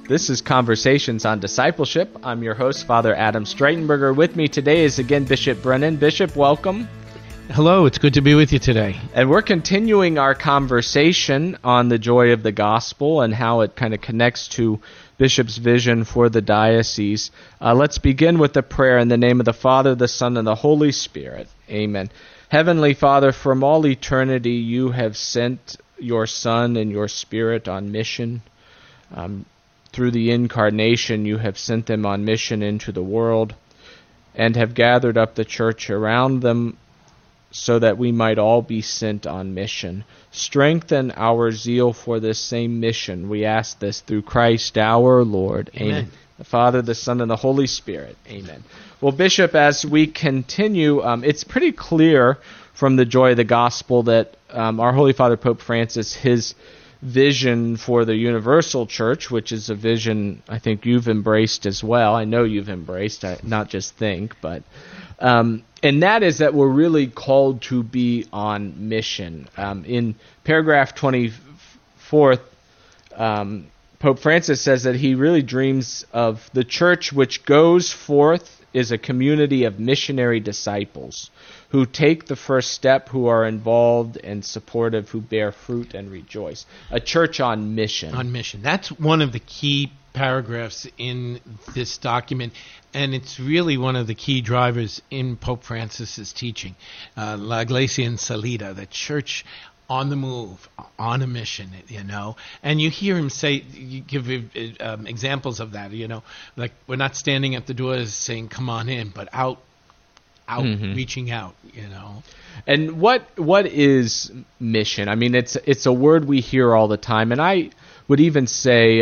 This is Conversations on Discipleship. I'm your host, Father Adam Streitenberger. With me today is again Bishop Brennan. Bishop, welcome. Hello, it's good to be with you today. And we're continuing our conversation on the joy of the gospel and how it kind of connects to Bishop's vision for the diocese. Let's begin with a prayer in the name of the Father, the Son, and the Holy Spirit. Amen. Heavenly Father, from all eternity you have sent your Son and your Spirit on mission. Through the incarnation, you have sent them on mission into the world and have gathered up the church around them so that we might all be sent on mission. Strengthen our zeal for this same mission. We ask this through Christ our Lord. Amen. The Father, the Son, and the Holy Spirit. Amen. Well, Bishop, as we continue, it's pretty clear from the joy of the gospel that our Holy Father Pope Francis, his vision for the universal church, which is a vision I think you've embraced as well. I know you've embraced, not just think, but and that is that we're really called to be on mission. In paragraph 24, Pope Francis says that he really dreams of the church which goes forth is a community of missionary disciples who take the first step, who are involved and supportive, who bear fruit and rejoice. A church on mission. On mission. That's one of the key paragraphs in this document, and it's really one of the key drivers in Pope Francis's teaching. La Iglesia en Salida, the church on the move, on a mission, And you hear him say, you give examples of that, like we're not standing at the doors saying, come on in, but out, reaching out, And what is mission? I mean, it's a word we hear all the time, and I would even say,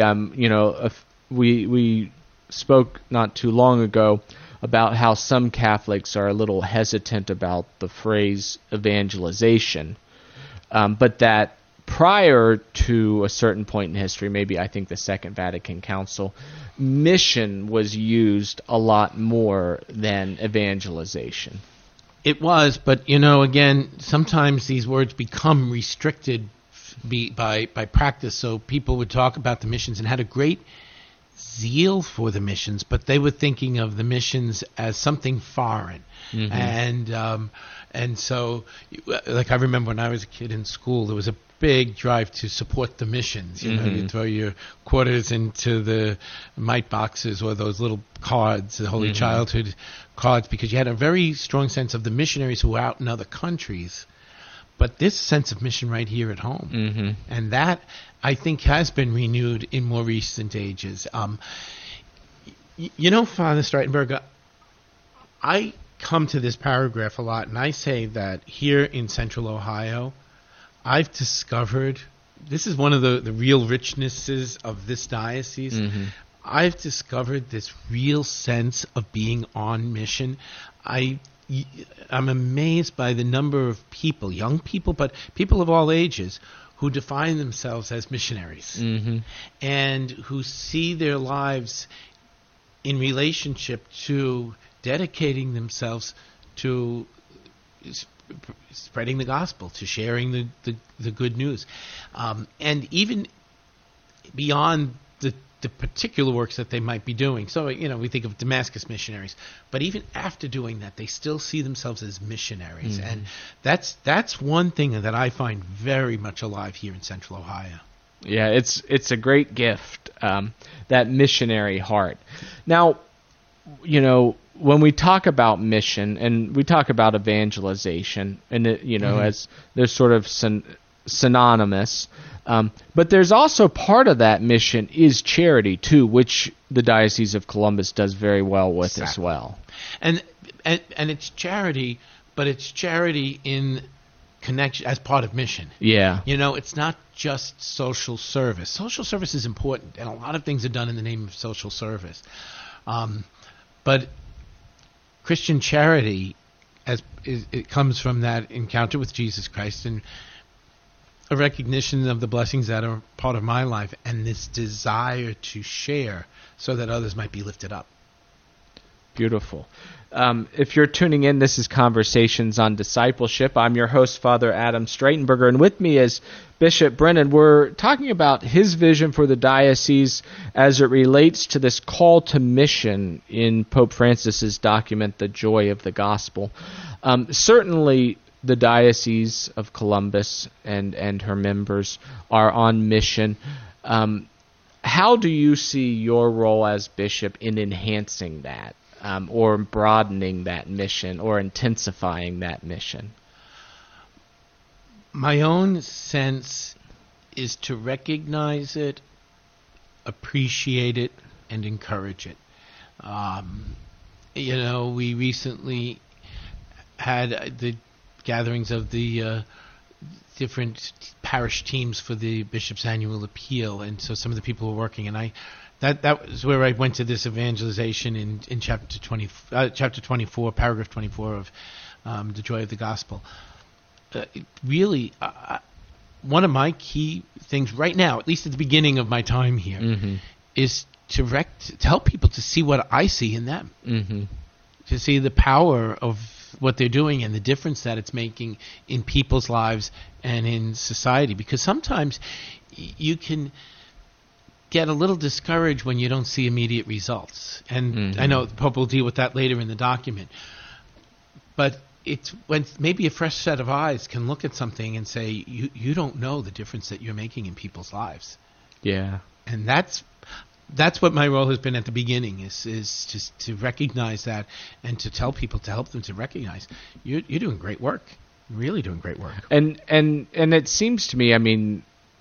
we spoke not too long ago about how some Catholics are a little hesitant about the phrase evangelization, but that prior to a certain point in history, maybe I think the Second Vatican Council, mission was used a lot more than evangelization. It was, but again, sometimes these words become restricted by practice. So people would talk about the missions and had a great zeal for the missions, but they were thinking of the missions as something foreign. Mm-hmm. And so, like I remember when I was a kid in school, there was a big drive to support the missions. You throw your quarters into the mite boxes or those little cards, the Holy Childhood cards, because you had a very strong sense of the missionaries who were out in other countries. But this sense of mission right here at home, and that I think has been renewed in more recent ages. Father Streitenberger, I come to this paragraph a lot, and I say that here in Central Ohio, I've discovered, this is one of the real richnesses of this diocese, I've discovered this real sense of being on mission. I'm amazed by the number of people, young people, but people of all ages, who define themselves as missionaries and who see their lives in relationship to dedicating themselves to spreading the gospel, to sharing the good news. And even beyond the particular works that they might be doing. So, we think of Damascus missionaries. But even after doing that, they still see themselves as missionaries. And that's one thing that I find very much alive here in Central Ohio. Yeah, it's a great gift, that missionary heart. Now, when we talk about mission and we talk about evangelization, and as they're sort of synonymous, but there's also part of that mission is charity too, which the Diocese of Columbus does very well with as well. And it's charity, but it's charity in connection as part of mission. Yeah. It's not just social service. Social service is important, and a lot of things are done in the name of social service. But Christian charity, it comes from that encounter with Jesus Christ and a recognition of the blessings that are part of my life and this desire to share so that others might be lifted up. Beautiful. If you're tuning in, this is Conversations on Discipleship. I'm your host, Father Adam Straitenberger, and with me is Bishop Brennan. We're talking about his vision for the diocese as it relates to this call to mission in Pope Francis's document, The Joy of the Gospel. Certainly, the Diocese of Columbus and her members are on mission. How do you see your role as bishop in enhancing that, or broadening that mission, or intensifying that mission? My own sense is to recognize it, appreciate it, and encourage it. We recently had the gatherings of the different parish teams for the bishop's annual appeal, and so some of the people were working, and that was where I went to this evangelization in chapter 24, paragraph 24 of The Joy of the Gospel. Really, one of my key things right now, at least at the beginning of my time here, is to help people to see what I see in them, to see the power of what they're doing and the difference that it's making in people's lives and in society. Because sometimes you can get a little discouraged when you don't see immediate results. And I know the Pope will deal with that later in the document. But it's when maybe a fresh set of eyes can look at something and say, you don't know the difference that you're making in people's lives. Yeah. And that's what my role has been at the beginning, is just to recognize that and to tell people, to help them to recognize you're doing great work, really doing great work. And it seems to me, I mean,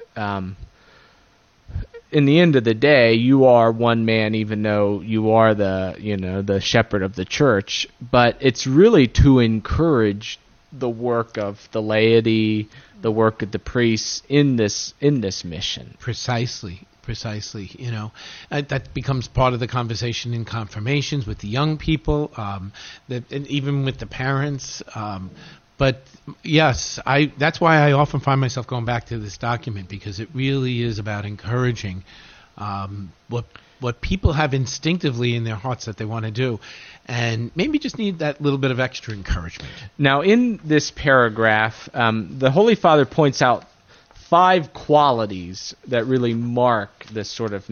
in the end of the day, you are one man, even though you are the shepherd of the church. But it's really to encourage the work of the laity, the work of the priests in this mission. Precisely. That becomes part of the conversation in confirmations with the young people, and even with the parents. But yes, that's why I often find myself going back to this document, because it really is about encouraging what people have instinctively in their hearts that they want to do, and maybe just need that little bit of extra encouragement. Now, in this paragraph, the Holy Father points out 5 qualities that really mark this sort of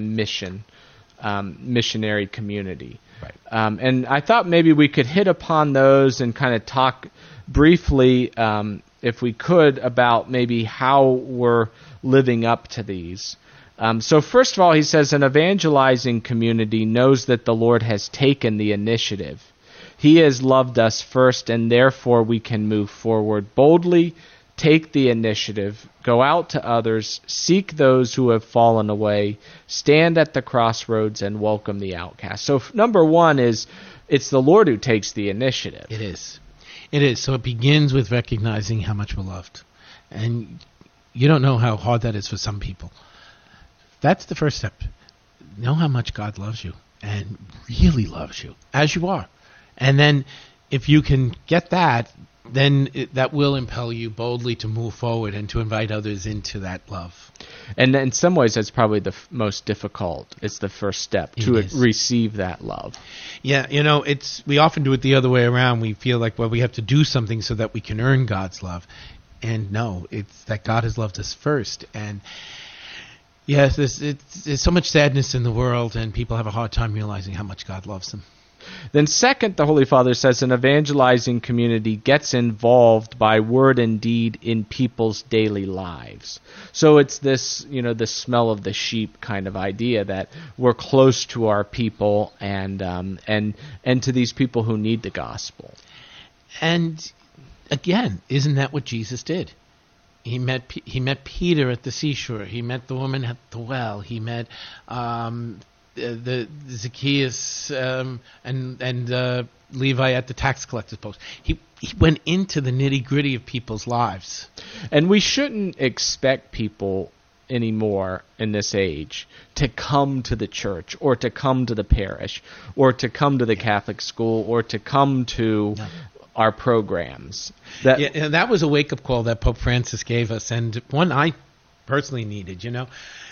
missionary community. Right. And I thought maybe we could hit upon those and kind of talk briefly, if we could, about maybe how we're living up to these. So first of all, he says, an evangelizing community knows that the Lord has taken the initiative. He has loved us first, and therefore we can move forward boldly, take the initiative, go out to others, seek those who have fallen away, stand at the crossroads, and welcome the outcast. So number one is, it's the Lord who takes the initiative. It is. So it begins with recognizing how much we're loved. And you don't know how hard that is for some people. That's the first step. Know how much God loves you, and really loves you, as you are. And then if you can get that, then that will impel you boldly to move forward and to invite others into that love. And in some ways, that's probably the most difficult. It's the first step to receive that love. Yeah, we often do it the other way around. We feel like, we have to do something so that we can earn God's love. And no, it's that God has loved us first. And yes, there's so much sadness in the world, and people have a hard time realizing how much God loves them. Then second, the Holy Father says, an evangelizing community gets involved by word and deed in people's daily lives. So it's this, the smell of the sheep kind of idea, that we're close to our people and to these people who need the gospel. And again, isn't that what Jesus did? He met Peter at the seashore. He met the woman at the well. He met the Zacchaeus and Levi at the tax collector's post. He went into the nitty-gritty of people's lives. And we shouldn't expect people anymore in this age to come to the church or to come to the parish or to come to the Catholic school or to come to our programs. That was a wake-up call that Pope Francis gave us, and one I personally needed,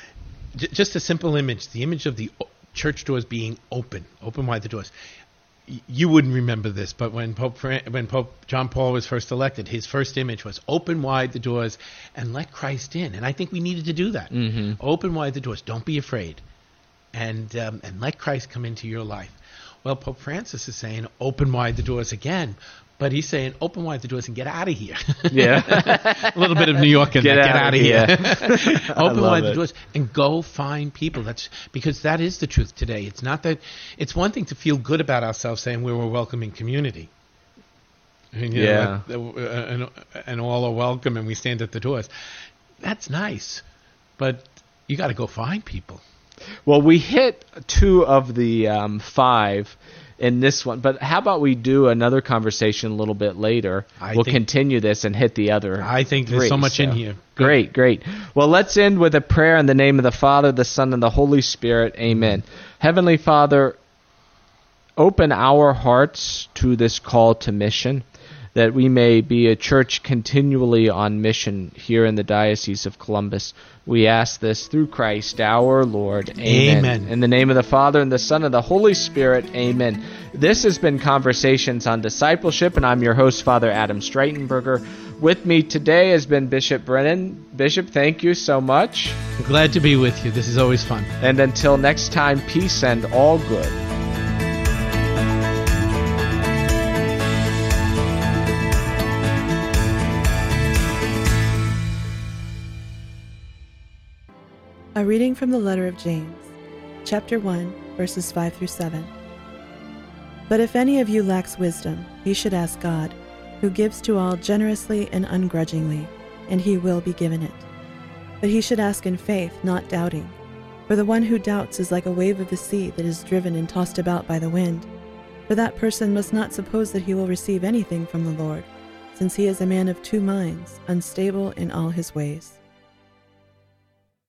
Just a simple image, the image of the church doors being open wide the doors. you wouldn't remember this, but when Pope John Paul was first elected, his first image was open wide the doors and let Christ in. And I think we needed to do that. Mm-hmm. Open wide the doors. Don't be afraid. And let Christ come into your life. Well, Pope Francis is saying open wide the doors again, but he's saying open wide the doors and get out of here. Yeah. A little bit of New York in Get that. Get out out of of here. here. Open wide the it. doors and go find people. That's because that is the truth today. It's not that it's one thing to feel good about ourselves saying we're a welcoming community. And, you know, and all are welcome and we stand at the doors. That's nice. But you got to go find people. Well, we hit 2 of the 5 in this one, but how about we do another conversation a little bit later? We'll continue this and hit the other I think 3, there's so much in here. Great. Well, let's end with a prayer in the name of the Father, the Son, and the Holy Spirit. Amen. Heavenly Father, open our hearts to this call to mission, that we may be a church continually on mission here in the Diocese of Columbus. We ask this through Christ our Lord. Amen. In the name of the Father, and the Son, and the Holy Spirit. Amen. This has been Conversations on Discipleship, and I'm your host, Father Adam Streitenberger. With me today has been Bishop Brennan. Bishop, thank you so much. I'm glad to be with you. This is always fun. And until next time, peace and all good. A reading from the letter of James, chapter 1, verses 5 through 7. But if any of you lacks wisdom, he should ask God, who gives to all generously and ungrudgingly, and he will be given it. But he should ask in faith, not doubting. For the one who doubts is like a wave of the sea that is driven and tossed about by the wind. For that person must not suppose that he will receive anything from the Lord, since he is a man of 2 minds, unstable in all his ways.